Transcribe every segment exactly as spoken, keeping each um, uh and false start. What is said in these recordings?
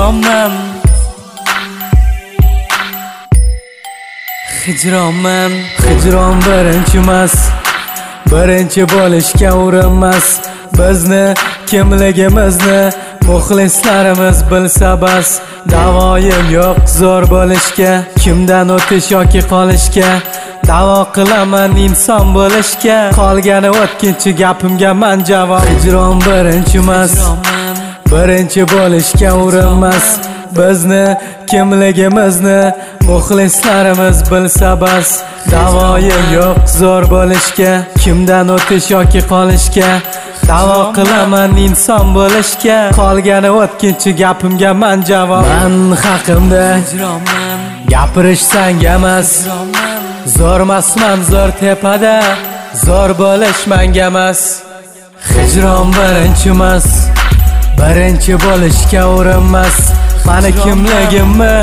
hijronman Hijronman Hijron birinchi emas, birinchi bo'lishga urinmas. Bizni kimligimizni muxlislarimiz bilsa bas. Davoyim yo'q zo'r bo'lishga, kimdan o'tish yoki qolishga. Davo qilaman inson bo'lishga, qolgani o'tkinchi gapimga men javob. Hijron birinchi emas, birinchi bo'lishga urinmas. Bizni kimligimizni muxlislarimiz bilsa bas. Davoyim yo'q zo'r bo'lishga, kimdan o'tish yoki qolishga. Davo qilaman inson bo'lishga, qolgani o'tkinchi gapimga men javob. Men haqimda gapirish senga emas, zo'rmasman zo'r tepada, zo'r bo'lish menga emas. Hijron birinchi emas, birinchi bo'lishga urinmas. Mani kimligimni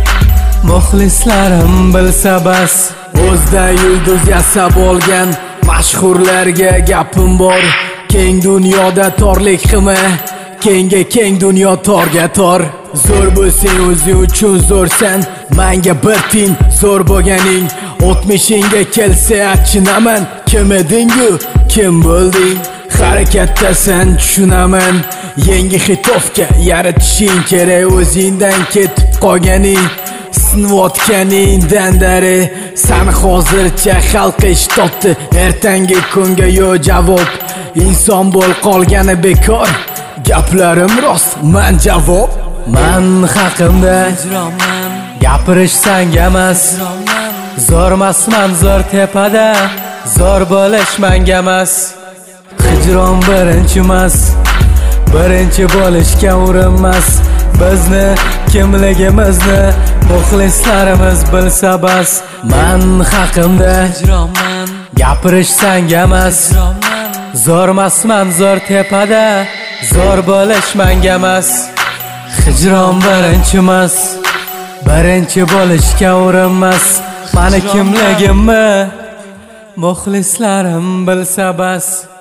muxlislarim bilsa bas. O'zda yulduz yasab olgan mashhurlarga gapim bor. Keng dunyoda torlik qilma, kengga keng dunyo torga tor. Zo'r bo'lsang o'zing uchun zo'rsan, menga bir tin zo'r bo'lganing. o'tmishingga kelsa achinaman, kim eding-ku, kim bo'lding? Harakatdasan tushunaman, yangi xitofga yaratishing kerak. O'zingdan ketib qolganing, sinayotganingdan dari. Sen hozircha xalq ish topdi, ertangi kunga yo'q javob. Inson bo'l qolgani bekor, gaplarim rost, men javob. Men haqimda gapirish senga emas, zo'rmasman zo'r tepada, zo'r bo'lish menga emas. Hijron birinchi emas, birinchi bo'lishga urinmas. Bizni kimligimizni muxlislarimiz bilsa bas. Men haqimda gapirish senga emas, zo'rmasman zo'r tepada, zo'r bo'lish menga emas. Hijron birinchi emas, birinchi bo'lishga urinmas. Mani kimligimni muxlislarim bilsa bas.